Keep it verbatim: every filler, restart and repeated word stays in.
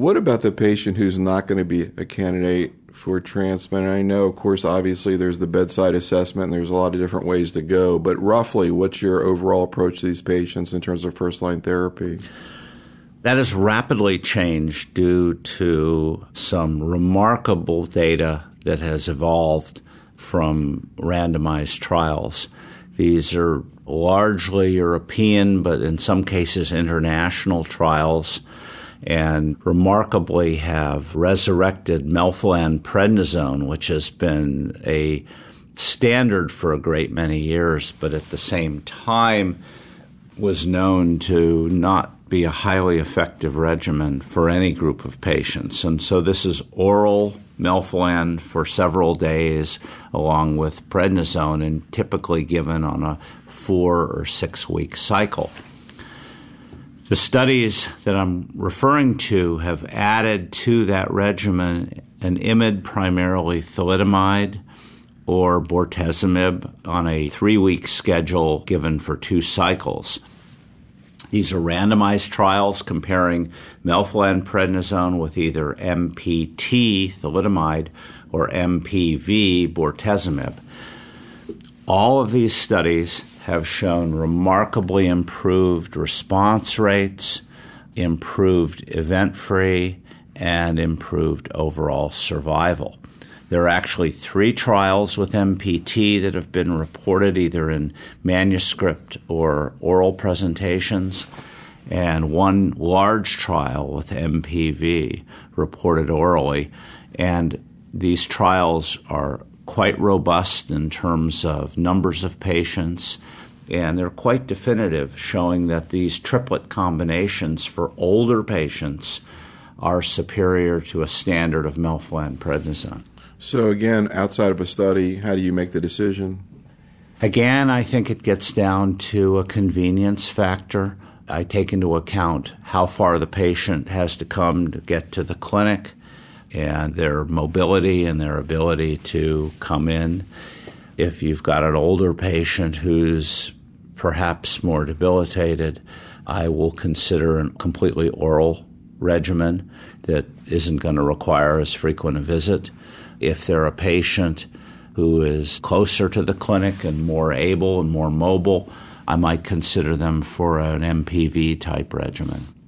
What about the patient who's not going to be a candidate for transplant? I know, of course, obviously there's the bedside assessment and there's a lot of different ways to go, but roughly, what's your overall approach to these patients in terms of first-line therapy? That has rapidly changed due to some remarkable data that has evolved from randomized trials. These are largely European, but in some cases international trials, and remarkably have resurrected melphalan-prednisone, which has been a standard for a great many years, but at the same time was known to not be a highly effective regimen for any group of patients. And so this is oral melphalan for several days along with prednisone, and typically given on a four or six week cycle. The studies that I'm referring to have added to that regimen an imide, primarily thalidomide, or bortezomib on a three-week schedule given for two cycles. These are randomized trials comparing melphalan-prednisone with either M P T, thalidomide, or M P V, bortezomib. All of these studies have shown remarkably improved response rates, improved event-free, and improved overall survival. There are actually three trials with M P T that have been reported either in manuscript or oral presentations, and one large trial with M P V reported orally. And these trials are quite robust in terms of numbers of patients, and they're quite definitive, showing that these triplet combinations for older patients are superior to a standard of melphalan-prednisone. So again, outside of a study, how do you make the decision? Again, I think it gets down to a convenience factor. I take into account how far the patient has to come to get to the clinic and their mobility and their ability to come in. If you've got an older patient who's perhaps more debilitated, I will consider a completely oral regimen that isn't going to require as frequent a visit. If they're a patient who is closer to the clinic and more able and more mobile, I might consider them for an M P V-type regimen.